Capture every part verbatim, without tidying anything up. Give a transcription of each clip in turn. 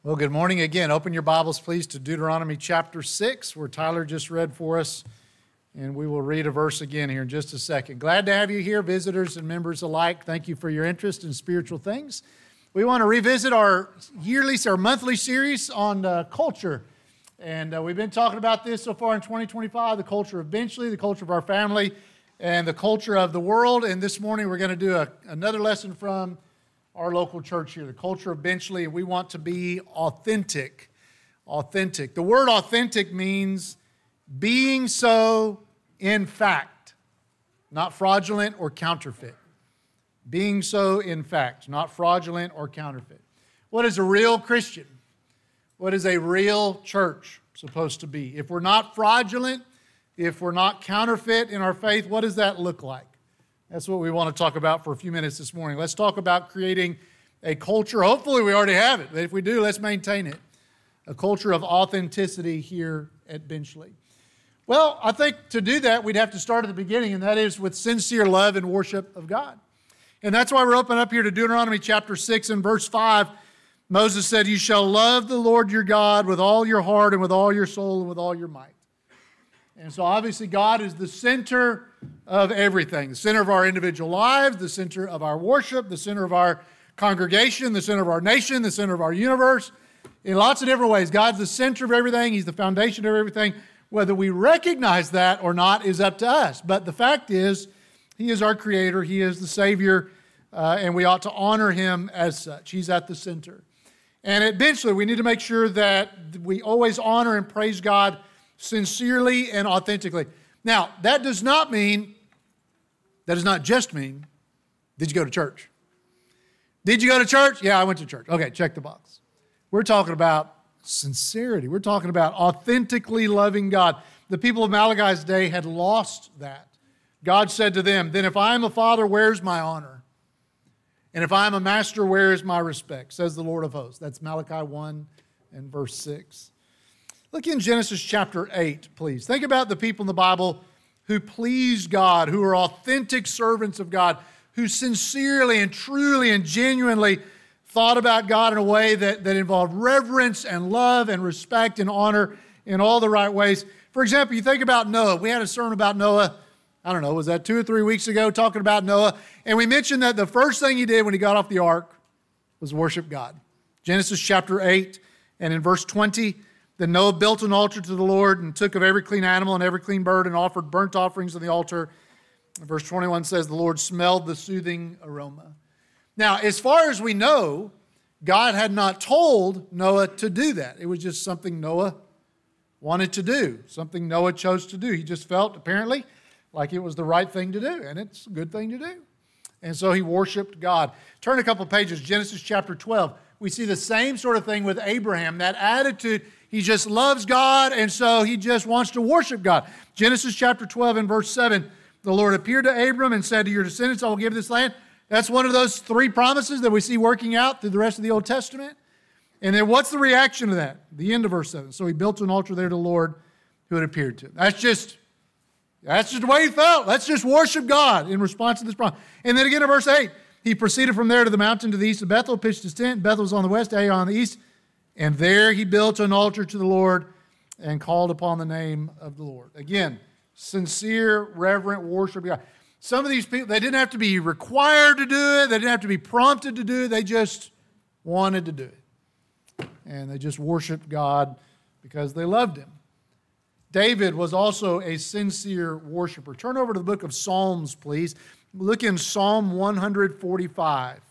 Well, good morning again. Open your Bibles, please, to Deuteronomy chapter six, where Tyler just read for us, and we will read a verse again here in just a second. Glad to have you here, visitors and members alike. Thank you for your interest in spiritual things. We want to revisit our yearly, our monthly series on uh, culture, and uh, we've been talking about this so far in twenty twenty-five, the culture of Benchley, the culture of our family, and the culture of the world, and this morning we're going to do a, another lesson from our local church here, the culture of Benchley. We want to be authentic. Authentic. The word authentic means being so in fact, not fraudulent or counterfeit. Being so in fact, not fraudulent or counterfeit. What is a real Christian? What is a real church supposed to be? If we're not fraudulent, if we're not counterfeit in our faith, what does that look like? That's what we want to talk about for a few minutes this morning. Let's talk about creating a culture. Hopefully we already have it, but if we do, let's maintain it. A culture of authenticity here at Benchley. Well, I think to do that, we'd have to start at the beginning, and that is with sincere love and worship of God. And that's why we're opening up here to Deuteronomy chapter six and verse five. Moses said, "You shall love the Lord your God with all your heart and with all your soul and with all your might." And so obviously God is the center of everything, the center of our individual lives, the center of our worship, the center of our congregation, the center of our nation, the center of our universe. In lots of different ways, God's the center of everything. He's the foundation of everything. Whether we recognize that or not is up to us. But the fact is, He is our Creator. He is the Savior, uh, and we ought to honor Him as such. He's at the center. And at Benchley, we need to make sure that we always honor and praise God sincerely and authentically. Now, that does not mean, that does not just mean, did you go to church? Did you go to church? Yeah, I went to church. Okay, check the box. We're talking about sincerity. We're talking about authentically loving God. The people of Malachi's day had lost that. God said to them, "Then if I am a father, where's my honor? And if I am a master, where is my respect? Says the Lord of hosts." That's Malachi one and verse six. Look in Genesis chapter eight, please. Think about the people in the Bible who pleased God, who are authentic servants of God, who sincerely and truly and genuinely thought about God in a way that, that involved reverence and love and respect and honor in all the right ways. For example, you think about Noah. We had a sermon about Noah, I don't know, was that two or three weeks ago, talking about Noah. And we mentioned that the first thing he did when he got off the ark was worship God. Genesis chapter eight, and in verse twenty, "Then Noah built an altar to the Lord and took of every clean animal and every clean bird and offered burnt offerings on the altar." And verse twenty-one says, "The Lord smelled the soothing aroma." Now, as far as we know, God had not told Noah to do that. It was just something Noah wanted to do, something Noah chose to do. He just felt, apparently, like it was the right thing to do, and it's a good thing to do. And so he worshiped God. Turn a couple pages, Genesis chapter twelve. We see the same sort of thing with Abraham, that attitude. He just loves God, and so he just wants to worship God. Genesis chapter twelve and verse seven, "The Lord appeared to Abram and said, 'To your descendants I will give this land.'" That's one of those three promises that we see working out through the rest of the Old Testament. And then what's the reaction to that? The end of verse seven. "So he built an altar there to the Lord who had appeared to him." That's just, that's just the way he felt. Let's just worship God in response to this promise. And then again in verse eight, "He proceeded from there to the mountain to the east of Bethel, pitched his tent. Bethel was on the west, Ai on the east. And there he built an altar to the Lord and called upon the name of the Lord." Again, sincere, reverent worship of God. Some of these people, they didn't have to be required to do it. They didn't have to be prompted to do it. They just wanted to do it. And they just worshiped God because they loved Him. David was also a sincere worshiper. Turn over to the book of Psalms, please. Look in Psalm one forty-five.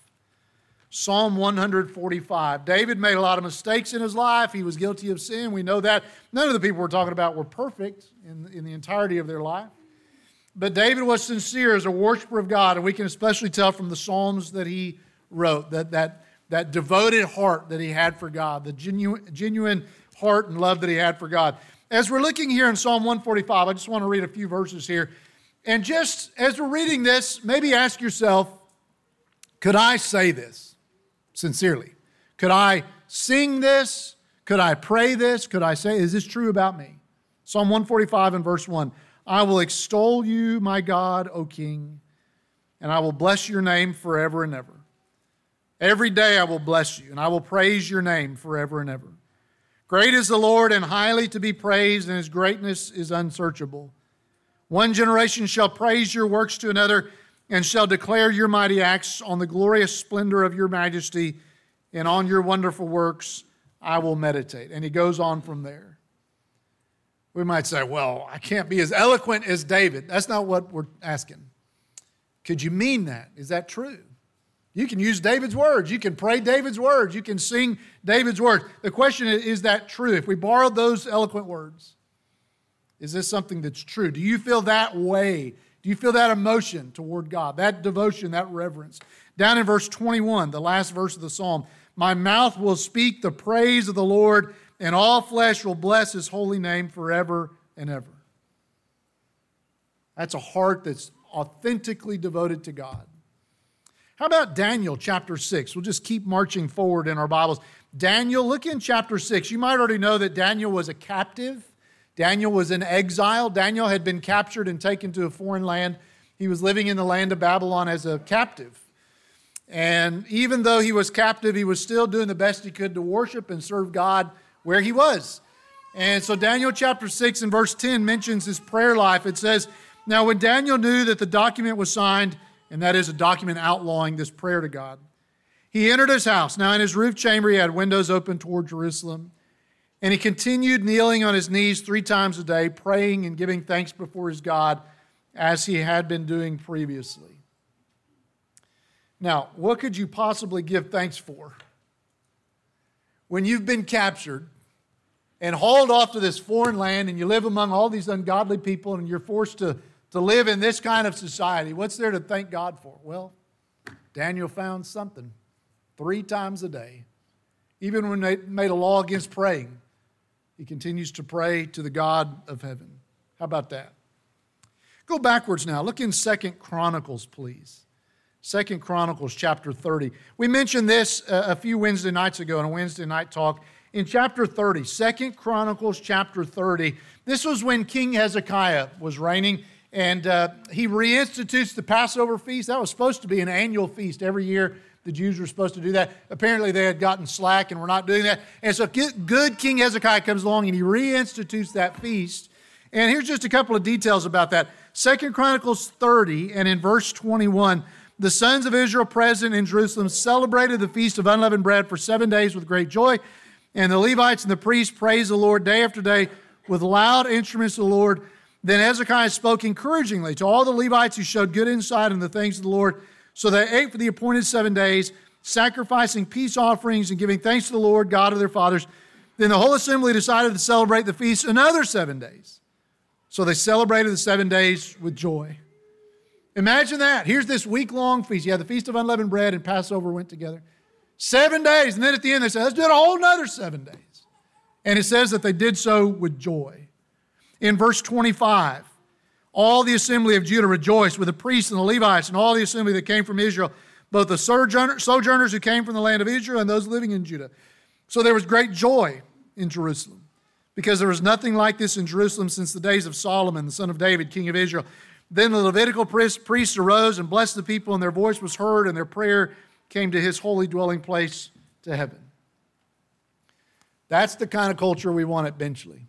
Psalm one forty-five. David made a lot of mistakes in his life. He was guilty of sin. We know that. None of the people we're talking about were perfect in, in the entirety of their life. But David was sincere as a worshiper of God, and we can especially tell from the Psalms that he wrote, that, that, that devoted heart that he had for God, the genuine, genuine heart and love that he had for God. As we're looking here in Psalm one forty-five, I just want to read a few verses here. And just as we're reading this, maybe ask yourself, could I say this sincerely? Could I sing this? Could I pray this? Could I say, is this true about me? Psalm one forty-five and verse one. "I will extol you, my God, O King, and I will bless your name forever and ever. Every day I will bless you, and I will praise your name forever and ever. Great is the Lord and highly to be praised, and his greatness is unsearchable. One generation shall praise your works to another, and shall declare your mighty acts. On the glorious splendor of your majesty and on your wonderful works I will meditate. And he goes on from there. We might say, well, I can't be as eloquent as David. That's not what we're asking. Could you mean that? Is that true? You can use David's words. You can pray David's words. You can sing David's words. The question is, is that true? If we borrowed those eloquent words, is this something that's true? Do you feel that way? Do you feel that emotion toward God, that devotion, that reverence? Down in verse twenty-one, the last verse of the psalm, my mouth will speak the praise of the Lord, and all flesh will bless his holy name forever and ever. That's a heart that's authentically devoted to God. How about Daniel chapter six? We'll just keep marching forward in our Bibles. Daniel, look in chapter six. You might already know that Daniel was a captive. Daniel was in exile. Daniel had been captured and taken to a foreign land. He was living in the land of Babylon as a captive. And even though he was captive, he was still doing the best he could to worship and serve God where he was. And so Daniel chapter six and verse ten mentions his prayer life. It says, now when Daniel knew that the document was signed, and that is a document outlawing this prayer to God, he entered his house. Now in his roof chamber he had windows open toward Jerusalem. And he continued kneeling on his knees three times a day, praying and giving thanks before his God as he had been doing previously. Now, what could you possibly give thanks for when you've been captured and hauled off to this foreign land and you live among all these ungodly people and you're forced to, to live in this kind of society? What's there to thank God for? Well, Daniel found something three times a day. Even when they made a law against praying, he continues to pray to the God of heaven. How about that? Go backwards now. Look in Second Chronicles, please. Second Chronicles chapter thirty. We mentioned this a few Wednesday nights ago in a Wednesday night talk. In chapter thirty, Second Chronicles chapter thirty, this was when King Hezekiah was reigning, and uh, he reinstitutes the Passover feast. That was supposed to be an annual feast every year. The Jews were supposed to do that. Apparently they had gotten slack and were not doing that. And so good King Hezekiah comes along and he reinstitutes that feast. And here's just a couple of details about that. Second Chronicles thirty, and in verse twenty-one, the sons of Israel present in Jerusalem celebrated the feast of unleavened bread for seven days with great joy. And the Levites and the priests praised the Lord day after day with loud instruments of the Lord. Then Hezekiah spoke encouragingly to all the Levites who showed good insight in the things of the Lord. So they ate for the appointed seven days, sacrificing peace offerings and giving thanks to the Lord, God of their fathers. Then the whole assembly decided to celebrate the feast another seven days. So they celebrated the seven days with joy. Imagine that. Here's this week-long feast. You had the Feast of Unleavened Bread and Passover went together. Seven days. And then at the end they said, let's do it a whole nother seven days. And it says that they did so with joy. In verse twenty-five, all the assembly of Judah rejoiced with the priests and the Levites and all the assembly that came from Israel, both the sojourners who came from the land of Israel and those living in Judah. So there was great joy in Jerusalem, because there was nothing like this in Jerusalem since the days of Solomon, the son of David, king of Israel. Then the Levitical priests arose and blessed the people, and their voice was heard, and their prayer came to his holy dwelling place to heaven. That's the kind of culture we want at Benchley.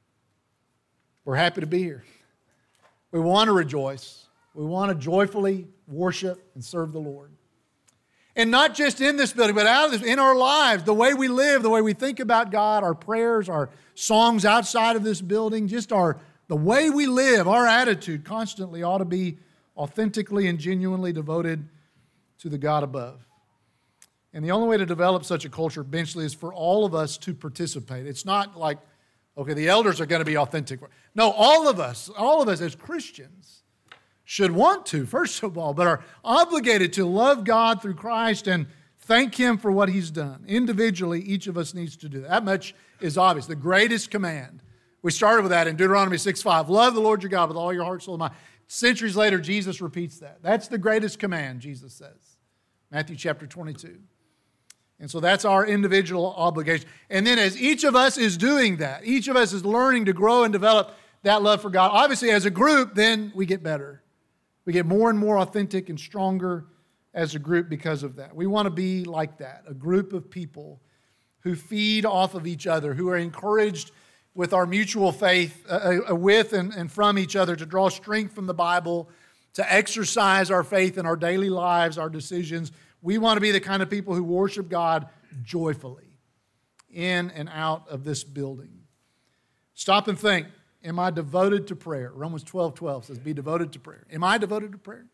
We're happy to be here. We want to rejoice. We want to joyfully worship and serve the Lord. And not just in this building, but out of this, in our lives, the way we live, the way we think about God, our prayers, our songs outside of this building, just our the way we live, our attitude constantly ought to be authentically and genuinely devoted to the God above. And the only way to develop such a culture eventually is for all of us to participate. It's not like, okay, the elders are going to be authentic. No, all of us, all of us as Christians should want to, first of all, but are obligated to love God through Christ and thank Him for what He's done. Individually, each of us needs to do that. That much is obvious. The greatest command. We started with that in Deuteronomy six five. Love the Lord your God with all your heart, soul, and mind. Centuries later, Jesus repeats that. That's the greatest command, Jesus says. Matthew chapter twenty-two. And so that's our individual obligation. And then as each of us is doing that, each of us is learning to grow and develop that love for God. Obviously, as a group, then we get better. We get more and more authentic and stronger as a group because of that. We want to be like that, a group of people who feed off of each other, who are encouraged with our mutual faith, uh, uh, with and, and from each other, to draw strength from the Bible, to exercise our faith in our daily lives, our decisions. We want to be the kind of people who worship God joyfully in and out of this building. Stop and think, am I devoted to prayer? Romans twelve twelve says, be devoted to prayer. Am I devoted to prayer?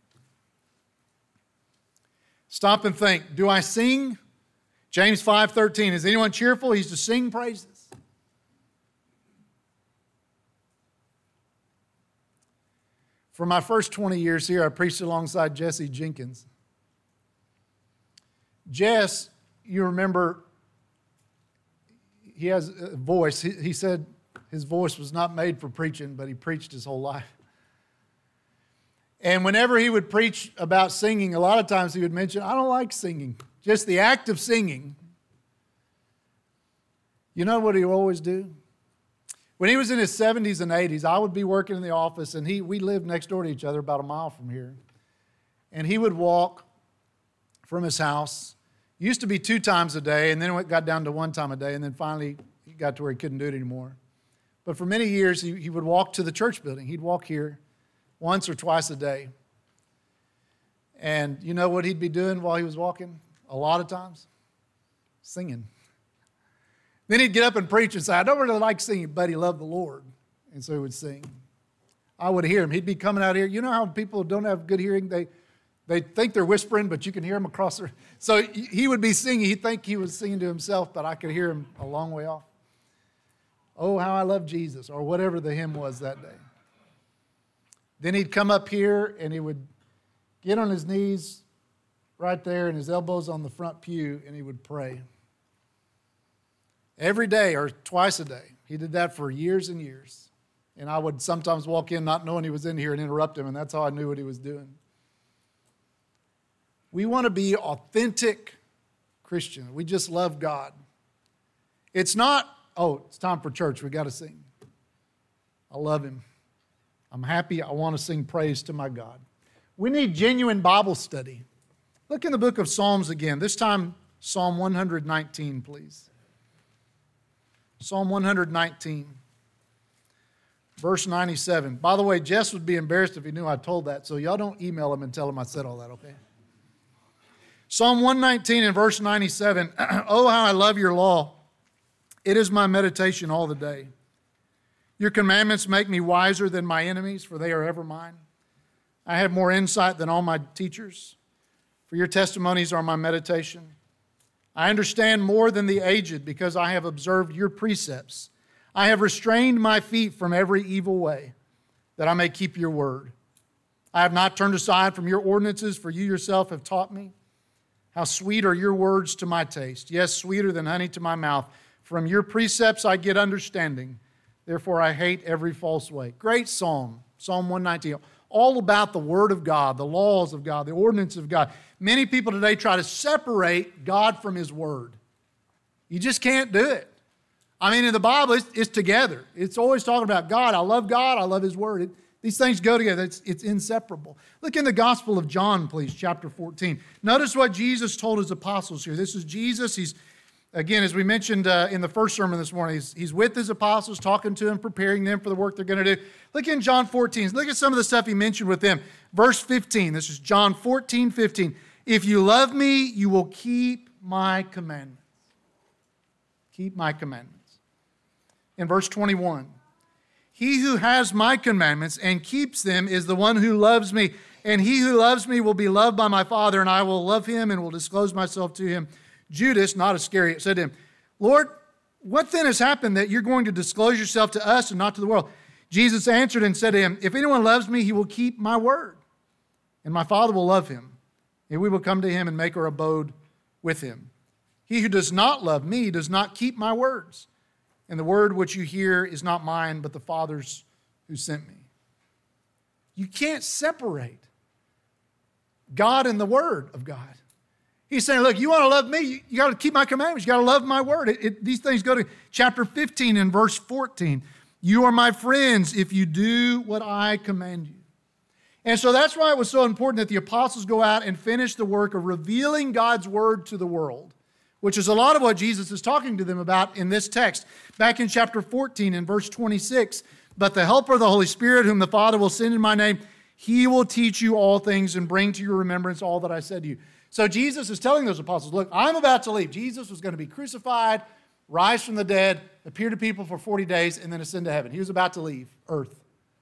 Stop and think, do I sing? James five thirteen, is anyone cheerful? He's to sing praises. For my first twenty years here, I preached alongside Jesse Jenkins. Jess, you remember, he has a voice. He, he said his voice was not made for preaching, but he preached his whole life. And whenever he would preach about singing, a lot of times he would mention, I don't like singing. Just the act of singing. You know what he would always do? When he was in his seventies and eighties, I would be working in the office, and he we lived next door to each other, about a mile from here. And he would walk from his house. Used to be two times a day, and then it got down to one time a day, and then finally he got to where he couldn't do it anymore. But for many years, he, he would walk to the church building. He'd walk here once or twice a day. And you know what he'd be doing while he was walking? A lot of times? Singing. Then he'd get up and preach and say, I don't really like singing, but he loved the Lord. And so he would sing. I would hear him. He'd be coming out here. You know how people don't have good hearing? They they think they're whispering, but you can hear him across their... So he would be singing. He'd think he was singing to himself, but I could hear him a long way off. Oh, how I love Jesus, or whatever the hymn was that day. Then he'd come up here and he would get on his knees right there and his elbows on the front pew, and he would pray. Every day or twice a day. He did that for years and years. And I would sometimes walk in not knowing he was in here and interrupt him, and that's how I knew what he was doing. We want to be authentic Christians. We just love God. It's not, oh, it's time for church. We got to sing. I love him. I'm happy. I want to sing praise to my God. We need genuine Bible study. Look in the book of Psalms again. This time, Psalm one nineteen, please. Psalm one nineteen, verse ninety-seven. By the way, Jess would be embarrassed if he knew I told that, so y'all don't email him and tell him I said all that, okay? Psalm one nineteen and verse ninety-seven. Oh, how I love your law. It is my meditation all the day. Your commandments make me wiser than my enemies, for they are ever mine. I have more insight than all my teachers, for your testimonies are my meditation. I understand more than the aged, because I have observed your precepts. I have restrained my feet from every evil way, that I may keep your word. I have not turned aside from your ordinances, for you yourself have taught me. How sweet are your words to my taste, yes, sweeter than honey to my mouth. From your precepts I get understanding. Therefore, I hate every false way. Great psalm, Psalm one nineteen. All about the Word of God, the laws of God, the ordinance of God. Many people today try to separate God from His Word. You just can't do it. I mean, in the Bible, it's, it's together. It's always talking about God. I love God. I love His Word. It, these things go together. It's, it's inseparable. Look in the Gospel of John, please, chapter fourteen. Notice what Jesus told His apostles here. This is Jesus. He's Again, as we mentioned uh, in the first sermon this morning, he's, he's with his apostles, talking to them, preparing them for the work they're going to do. Look in John fourteen. Look at some of the stuff he mentioned with them. Verse fifteen. This is John fourteen, fifteen. If you love me, you will keep my commandments. Keep my commandments. In verse twenty-one. He who has my commandments and keeps them is the one who loves me. And he who loves me will be loved by my Father, and I will love him and will disclose myself to him. Judas, not Iscariot, said to him, Lord, what then has happened that you're going to disclose yourself to us and not to the world? Jesus answered and said to him, if anyone loves me, he will keep my word, and my Father will love him, and we will come to him and make our abode with him. He who does not love me does not keep my words, and the word which you hear is not mine, but the Father's who sent me. You can't separate God and the word of God. He's saying, look, you want to love me, you, you got to keep my commandments. You got to love my word. It, it, these things go to chapter fifteen and verse fourteen. You are my friends if you do what I command you. And so that's why it was so important that the apostles go out and finish the work of revealing God's word to the world, which is a lot of what Jesus is talking to them about in this text. Back in chapter fourteen, in verse twenty-six, but the Helper, the Holy Spirit, whom the Father will send in my name, he will teach you all things and bring to your remembrance all that I said to you. So Jesus is telling those apostles, look, I'm about to leave. Jesus was going to be crucified, rise from the dead, appear to people for forty days, and then ascend to heaven. He was about to leave earth.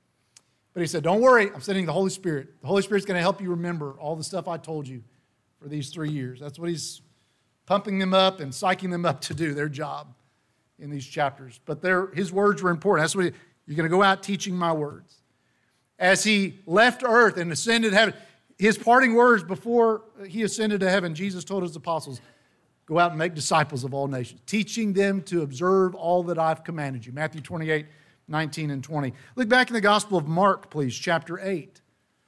But he said, don't worry, I'm sending the Holy Spirit. The Holy Spirit's going to help you remember all the stuff I told you for these three years. That's what he's pumping them up and psyching them up to do, their job in these chapters. But his words were important. That's what he, you're going to go out teaching my words. As he left earth and ascended to heaven, his parting words before he ascended to heaven, Jesus told his apostles, go out and make disciples of all nations, teaching them to observe all that I've commanded you. Matthew twenty-eight, nineteen and twenty. Look back in the Gospel of Mark, please, chapter eight.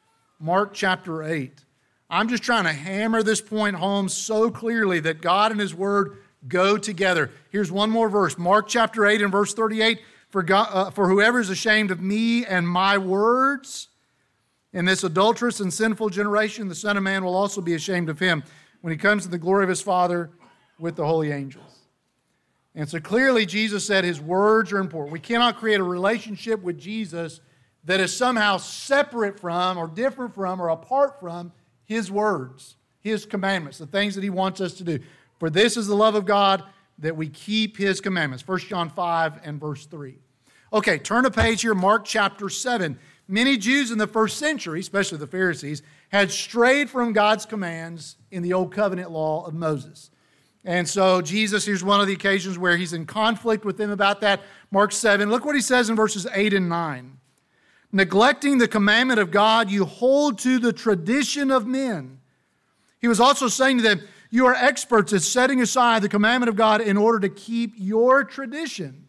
Mark chapter eight. I'm just trying to hammer this point home so clearly that God and his word go together. Here's one more verse. Mark chapter eight and verse thirty-eight. For, God, uh, for whoever is ashamed of me and my words in this adulterous and sinful generation, the Son of Man will also be ashamed of him when he comes in the glory of his Father with the holy angels. And so clearly Jesus said his words are important. We cannot create a relationship with Jesus that is somehow separate from or different from or apart from his words, his commandments, the things that he wants us to do. For this is the love of God, that we keep his commandments. First John five and verse three. Okay, turn a page here, Mark chapter seven. Many Jews in the first century, especially the Pharisees, had strayed from God's commands in the old covenant law of Moses. And so Jesus, here's one of the occasions where he's in conflict with them about that. Mark seven, look what he says in verses eight and nine. Neglecting the commandment of God, you hold to the tradition of men. He was also saying to them, you are experts at setting aside the commandment of God in order to keep your tradition.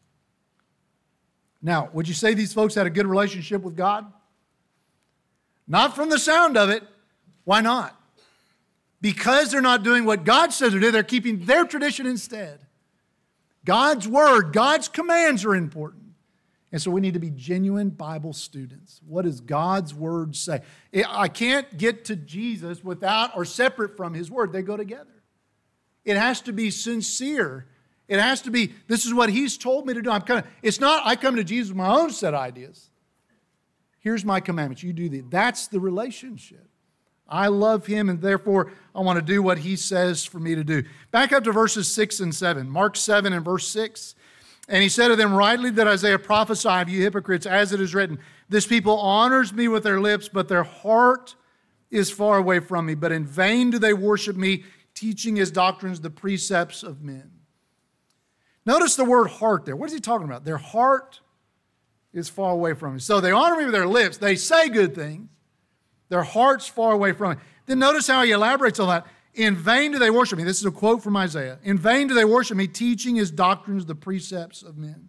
Now, would you say these folks had a good relationship with God? Not from the sound of it. Why not? Because they're not doing what God says to do, they're keeping their tradition instead. God's word, God's commands are important. And so we need to be genuine Bible students. What does God's word say? I can't get to Jesus without or separate from his word. They go together. It has to be sincere. It has to be, this is what he's told me to do. I'm kind of, it's not, I come to Jesus with my own set of ideas. Here's my commandments. You do these. That's the relationship. I love him, and therefore I want to do what he says for me to do. Back up to verses six and seven. Mark seven and verse six. And he said to them, rightly did Isaiah prophesy of you hypocrites, as it is written, this people honors me with their lips, but their heart is far away from me. But in vain do they worship me, teaching his doctrines the precepts of men. Notice the word heart there. What is he talking about? Their heart is far away from me. So they honor me with their lips. They say good things. Their heart's far away from me. Then notice how he elaborates on that. In vain do they worship me. This is a quote from Isaiah. In vain do they worship me, teaching his doctrines the precepts of men.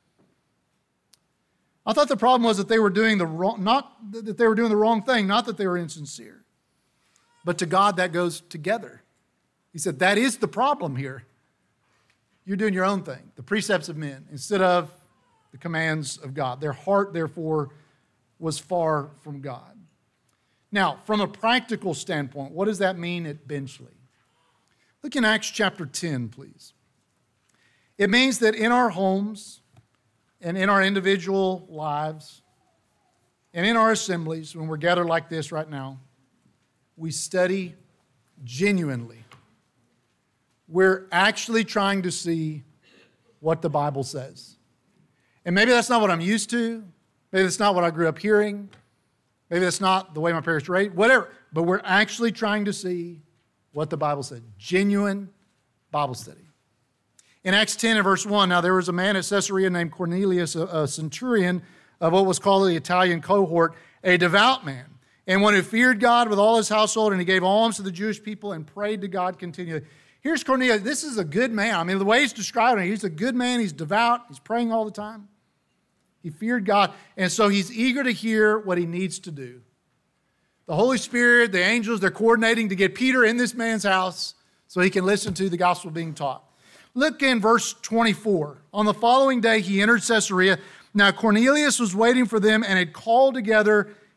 I thought the problem was that they were doing the wrong, not that they were doing the wrong thing, not that they were insincere. But to God, that goes together. He said, that is the problem here. You're doing your own thing, the precepts of men, instead of the commands of God. Their heart, therefore, was far from God. Now, from a practical standpoint, what does that mean at Benchley? Look in Acts chapter ten, please. It means that in our homes and in our individual lives and in our assemblies, when we're gathered like this right now, we study genuinely. We're actually trying to see what the Bible says. And maybe that's not what I'm used to. Maybe that's not what I grew up hearing. Maybe that's not the way my parents raised, whatever. But we're actually trying to see what the Bible said. Genuine Bible study. In Acts ten and verse one, now there was a man at Caesarea named Cornelius, a, a centurion of what was called the Italian cohort, a devout man, and one who feared God with all his household, and he gave alms to the Jewish people and prayed to God continually. Here's Cornelius. This is a good man. I mean, the way he's describing it, he's a good man. He's devout. He's praying all the time. He feared God, and so he's eager to hear what he needs to do. The Holy Spirit, the angels, they're coordinating to get Peter in this man's house so he can listen to the gospel being taught. Look in verse twenty-four. On the following day, he entered Caesarea. Now Cornelius was waiting for them and had called together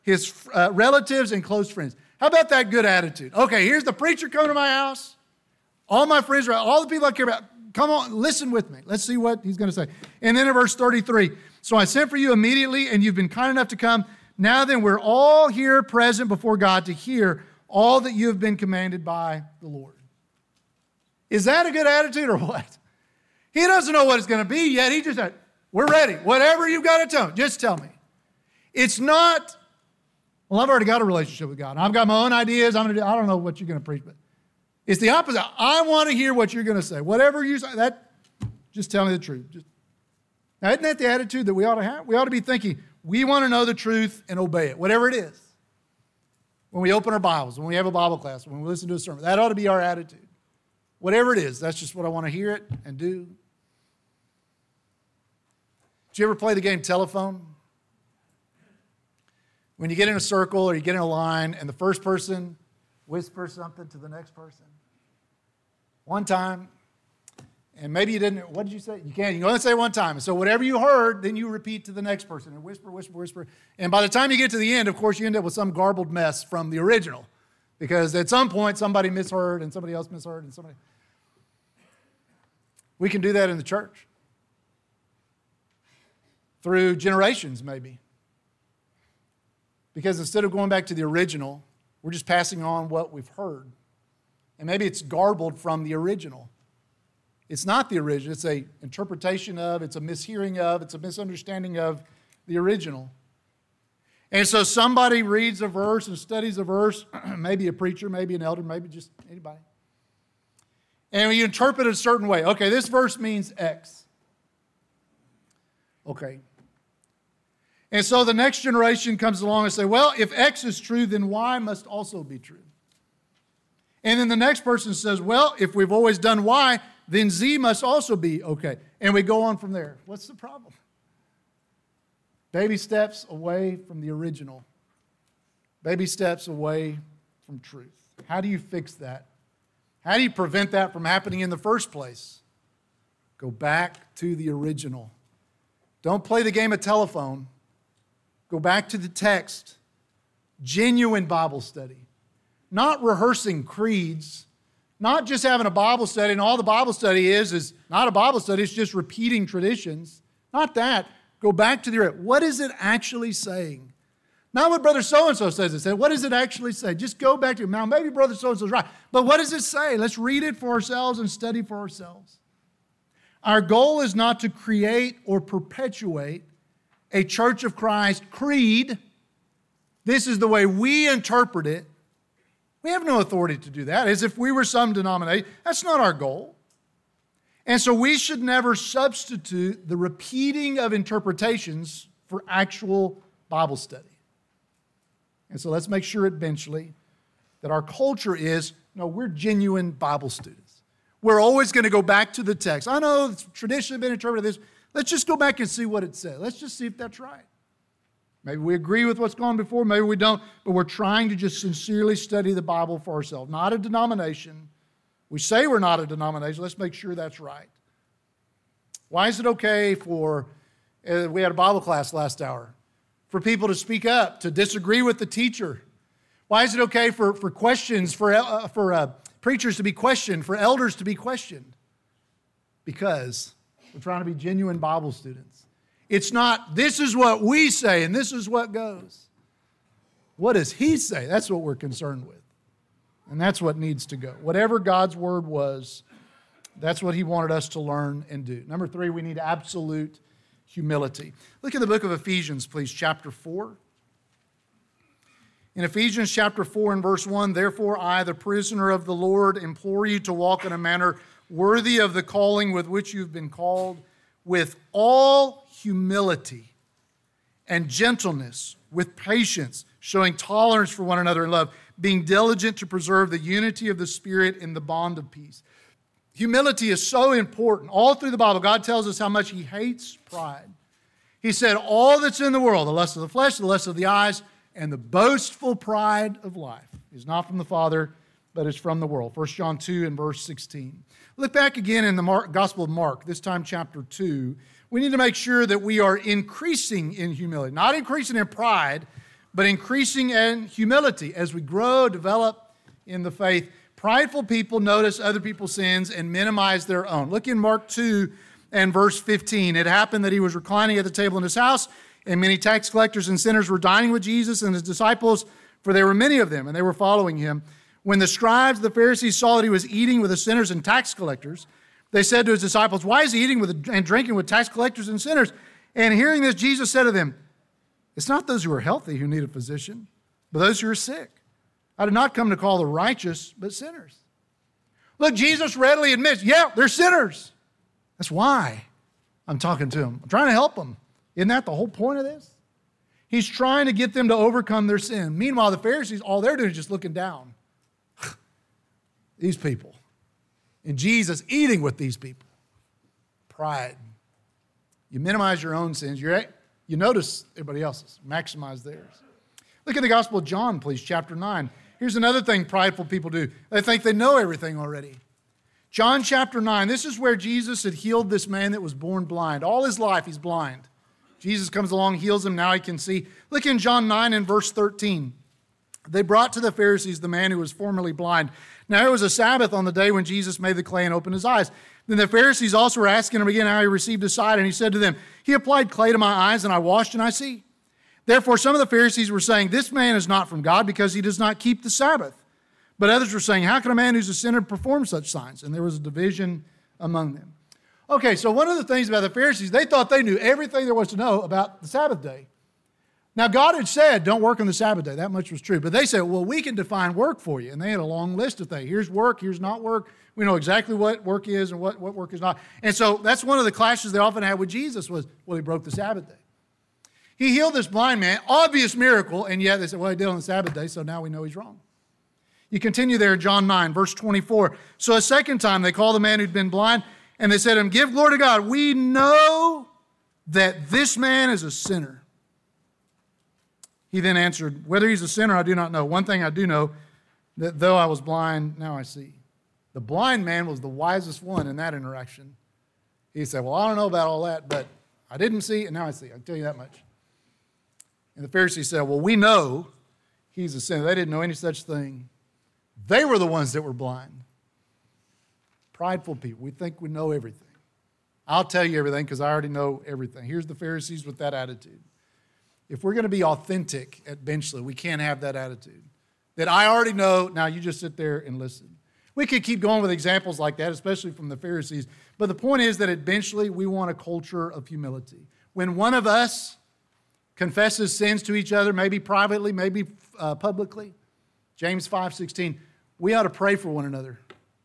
his uh, relatives and close friends. How about that good attitude? Okay, here's the preacher coming to my house. All my friends are out. All the people I care about. Come on, listen with me. Let's see what he's going to say. And then in verse thirty-three, so I sent for you immediately, and you've been kind enough to come. Now then, we're all here present before God to hear all that you have been commanded by the Lord. Is that a good attitude or what? He doesn't know what it's going to be yet. He just said, we're ready. Whatever you've got to tell me, just tell me. It's not, well, I've already got a relationship with God. I've got my own ideas. I'm going to do, I don't know what you're going to preach, but it's the opposite. I want to hear what you're going to say. Whatever you say, that, just tell me the truth. Just, now, isn't that the attitude that we ought to have? We ought to be thinking, we want to know the truth and obey it, whatever it is. When we open our Bibles, when we have a Bible class, when we listen to a sermon, that ought to be our attitude. Whatever it is, that's just what I want to hear it and do. Did you ever play the game telephone? When you get in a circle or you get in a line and the first person whispers something to the next person. One time, and maybe you didn't, what did you say? You can't, you can only say one time. And so whatever you heard, then you repeat to the next person and whisper, whisper, whisper. And by the time you get to the end, of course, you end up with some garbled mess from the original. Because at some point, somebody misheard and somebody else misheard and somebody. We can do that in the church. Through generations, maybe. Because instead of going back to the original, we're just passing on what we've heard. And maybe it's garbled from the original. It's not the original. It's an interpretation of, it's a mishearing of, it's a misunderstanding of the original. And so somebody reads a verse and studies a verse, maybe a preacher, maybe an elder, maybe just anybody. And you interpret it a certain way. Okay, this verse means X. Okay. And so the next generation comes along and say, well, if X is true, then Y must also be true. And then the next person says, well, if we've always done Y, then Z must also be okay. And we go on from there. What's the problem? Baby steps away from the original. Baby steps away from truth. How do you fix that? How do you prevent that from happening in the first place? Go back to the original. Don't play the game of telephone. Go back to the text. Genuine Bible study. Not rehearsing creeds. Not just having a Bible study, and all the Bible study is is not a Bible study, it's just repeating traditions. Not that. Go back to the original. What is it actually saying? Not what Brother so-and-so says it said. What does it actually say? Just go back to it. Now, maybe Brother so-and-so is right. But what does it say? Let's read it for ourselves and study for ourselves. Our goal is not to create or perpetuate a Church of Christ creed. This is the way we interpret it. We have no authority to do that, as if we were some denomination. That's not our goal. And so we should never substitute the repeating of interpretations for actual Bible study. And so let's make sure at Benchley that our culture is, no, we're genuine Bible students. We're always going to go back to the text. I know it's traditionally been interpreted this. Let's just go back and see what it says. Let's just see if that's right. Maybe we agree with what's gone before, maybe we don't, but we're trying to just sincerely study the Bible for ourselves, not a denomination. We say we're not a denomination. Let's make sure that's right. Why is it okay for, uh, we had a Bible class last hour, for people to speak up, to disagree with the teacher? Why is it okay for, for questions, for, uh, for uh, preachers to be questioned, for elders to be questioned? Because we're trying to be genuine Bible students. It's not, this is what we say and this is what goes. What does he say? That's what we're concerned with. And that's what needs to go. Whatever God's word was, that's what he wanted us to learn and do. Number three, we need absolute humility. Look at the book of Ephesians, please, chapter four. In Ephesians chapter four and verse one, therefore I, the prisoner of the Lord, implore you to walk in a manner worthy of the calling with which you've been called, with all humility and gentleness, with patience, showing tolerance for one another in love, being diligent to preserve the unity of the Spirit in the bond of peace. Humility is so important. All through the Bible, God tells us how much he hates pride. He said, all that's in the world, the lust of the flesh, the lust of the eyes, and the boastful pride of life is not from the Father, but is from the world. First John two and verse sixteen. Look back again in the Mark, Gospel of Mark, this time chapter two. We need to make sure that we are increasing in humility, not increasing in pride, but increasing in humility as we grow, develop in the faith. Prideful people notice other people's sins and minimize their own. Look in Mark two and verse fifteen. It happened that he was reclining at the table in his house, and many tax collectors and sinners were dining with Jesus and his disciples, for there were many of them, and they were following him. When the scribes, the Pharisees, saw that he was eating with the sinners and tax collectors, they said to his disciples, "Why is he eating with and drinking with tax collectors and sinners?" And hearing this, Jesus said to them, "It's not those who are healthy who need a physician, but those who are sick. I did not come to call the righteous, but sinners." Look, Jesus readily admits, yeah, they're sinners. That's why I'm talking to them. I'm trying to help them. Isn't that the whole point of this? He's trying to get them to overcome their sin. Meanwhile, the Pharisees, all they're doing is just looking down. These people. And Jesus eating with these people. Pride. You minimize your own sins. You're, you notice everybody else's. Maximize theirs. Look at the Gospel of John, please, chapter nine. Here's another thing prideful people do. They think they know everything already. John chapter nine, this is where Jesus had healed this man that was born blind. All his life he's blind. Jesus comes along, heals him, now he can see. Look in John nine and verse thirteen. They brought to the Pharisees the man who was formerly blind. Now it was a Sabbath on the day when Jesus made the clay and opened his eyes. Then the Pharisees also were asking him again how he received his sight, and he said to them, "He applied clay to my eyes, and I washed, and I see." Therefore some of the Pharisees were saying, "This man is not from God because he does not keep the Sabbath." But others were saying, "How can a man who's a sinner perform such signs?" And there was a division among them. Okay, so one of the things about the Pharisees, they thought they knew everything there was to know about the Sabbath day. Now, God had said, don't work on the Sabbath day. That much was true. But they said, well, we can define work for you. And they had a long list of things. Here's work, here's not work. We know exactly what work is and what, what work is not. And so that's one of the clashes they often had with Jesus was, well, he broke the Sabbath day. He healed this blind man, obvious miracle, and yet they said, well, he did it on the Sabbath day, so now we know he's wrong. You continue there in John nine, verse twenty-four. So a second time they called the man who'd been blind, and they said to him, "Give glory to God. We know that this man is a sinner." He then answered, "Whether he's a sinner, I do not know. One thing I do know, that though I was blind, now I see." The blind man was the wisest one in that interaction. He said, well, I don't know about all that, but I didn't see, and now I see. I can tell you that much. And the Pharisees said, well, we know he's a sinner. They didn't know any such thing. They were the ones that were blind. Prideful people. We think we know everything. I'll tell you everything because I already know everything. Here's the Pharisees with that attitude. If we're going to be authentic at Benchley, we can't have that attitude. That I already know, now you just sit there and listen. We could keep going with examples like that, especially from the Pharisees. But the point is that at Benchley, we want a culture of humility. When one of us confesses sins to each other, maybe privately, maybe uh, publicly, James five sixteen, we ought to pray for one another.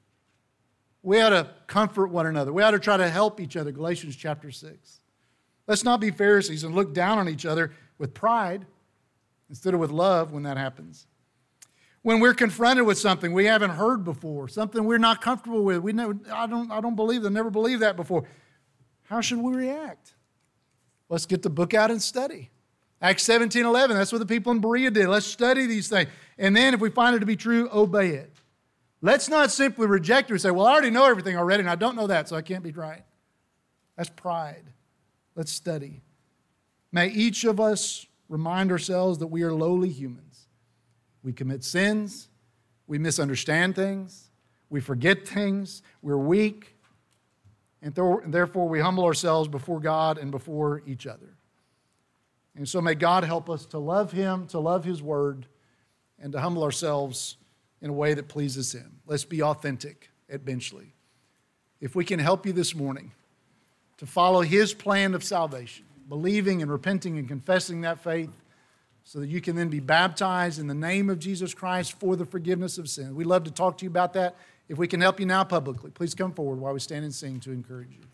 We ought to comfort one another. We ought to try to help each other, Galatians chapter six. Let's not be Pharisees and look down on each other with pride instead of with love when that happens. When we're confronted with something we haven't heard before, something we're not comfortable with, we never, I don't, I don't believe that, never believed that before. How should we react? Let's get the book out and study. Acts seventeen eleven, that's what the people in Berea did. Let's study these things. And then if we find it to be true, obey it. Let's not simply reject it and say, well, I already know everything already, and I don't know that, so I can't be right. That's pride. Let's study. May each of us remind ourselves that we are lowly humans. We commit sins. We misunderstand things. We forget things. We're weak. And therefore, we humble ourselves before God and before each other. And so may God help us to love Him, to love His Word, and to humble ourselves in a way that pleases Him. Let's be authentic at Benchley. If we can help you this morning to follow His plan of salvation, believing and repenting and confessing that faith so that you can then be baptized in the name of Jesus Christ for the forgiveness of sin. We'd love to talk to you about that. If we can help you now publicly, please come forward while we stand and sing to encourage you.